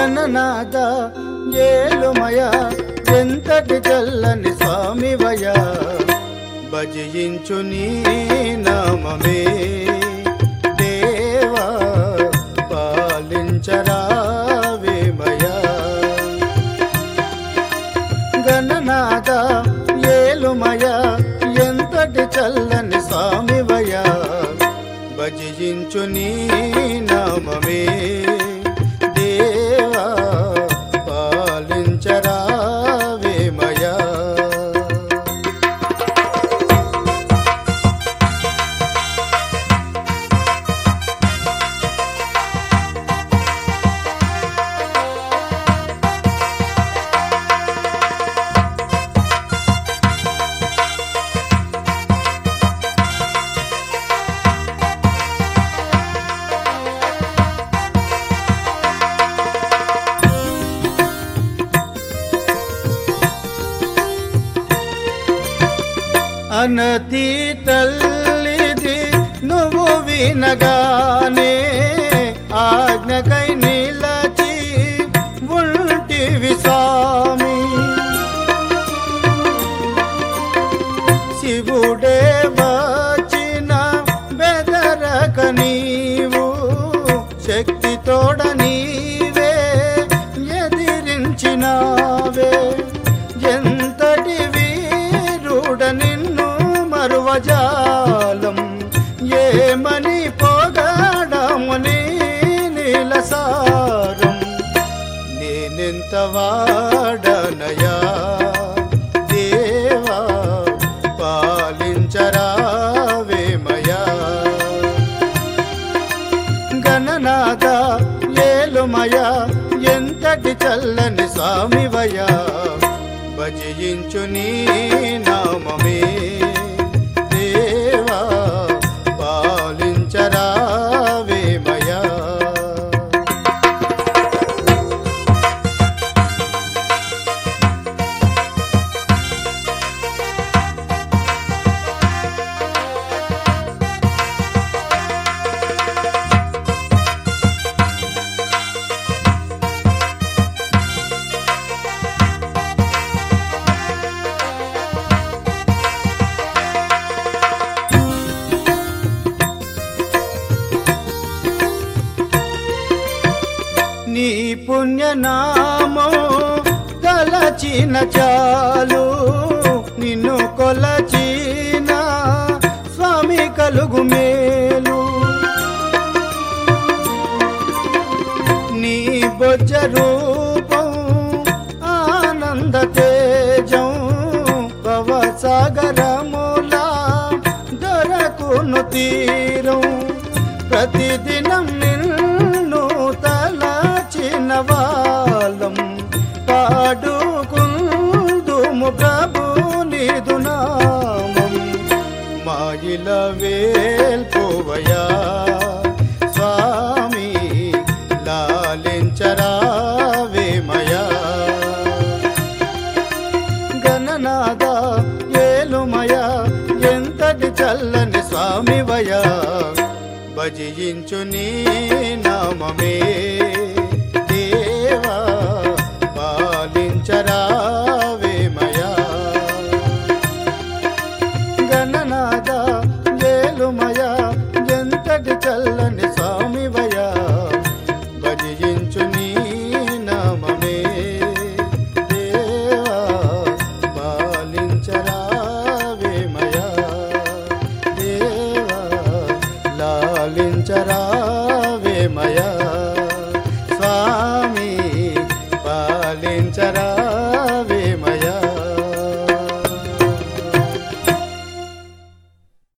గణనాథ ఏలుమయ ఎంతటి చల్లని స్వామివయ భజించు నీ నామమే దేవా పాలించరావేమయ గణనాథ ఏలుమయ ఎంతటి చల్లని స్వామివయ భజించు నీ నామమే దేవా పాలించరావేమయా అనతి తల్లిది నువ్వు వినగానే ఆజ్ఞకై నిలచి ఉంటివి స్వామి శివుడే వచ్చిన బెదరక నీవు శక్తి తోడ నీవే ఎదిరించినావే ఎంతటి వీరుడ నిన్ను మరువజాలం ఏమని పోగాడముని నీలసారం నేనెంత వాడనయా దేవా పాలించరావేమయా గణనాథ ఏలుమయ ఎంతటి చల్లని స్వామివయ భజించు నీ నామమే దేవా పాలించరావేమయా నీ పుణ్యనామం తలచిన చాలు నిన్ను కొలచిన స్వామి కలుగు మేలు నీ బొజ్జ రూపం ఆనంద తేజం భవసాగరములా దొరకును తీరం ప్రతిదినం నిన్ను తలచిన వాలం పాడుకుందుము ప్రభు నీదు నామం మాయిల వేల్పోవయా స్వామి లాలించరావేమయా గణనాథ ఏలుమయ ఎంతటి చల్లని స్వామివయ భజించు నీ నామమే దేవా పాలించరావేమయా గణనాథ ఏలుమయ ఎంతటి చల్లని స్వామివయ భజించు నీ నామమే దేవా పాలించరావేమయా దేవా లాలించరా